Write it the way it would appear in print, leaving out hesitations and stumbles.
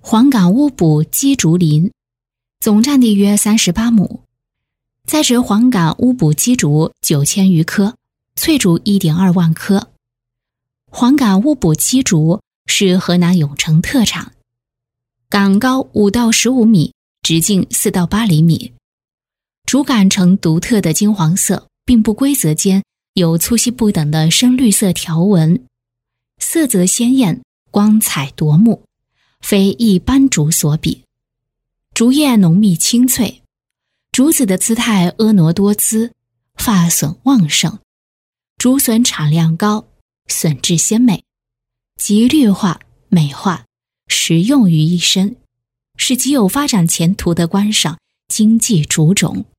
黄冈乌补鸡竹林，总占地约38亩，栽植黄冈乌补鸡竹9000余棵，翠竹1.2万棵。黄冈乌补鸡竹是河南永城特产，杆高5到15米，直径4到8厘米，竹杆呈独特的金黄色，并不规则间有粗细不等的深绿色条纹，色泽鲜艳，光彩夺目，非一般竹所比。竹叶浓密清脆，竹子的姿态婀娜多姿，发笋旺盛，竹笋产量高，笋质鲜美，集绿化、美化、实用于一身，是极有发展前途的观赏经济竹种。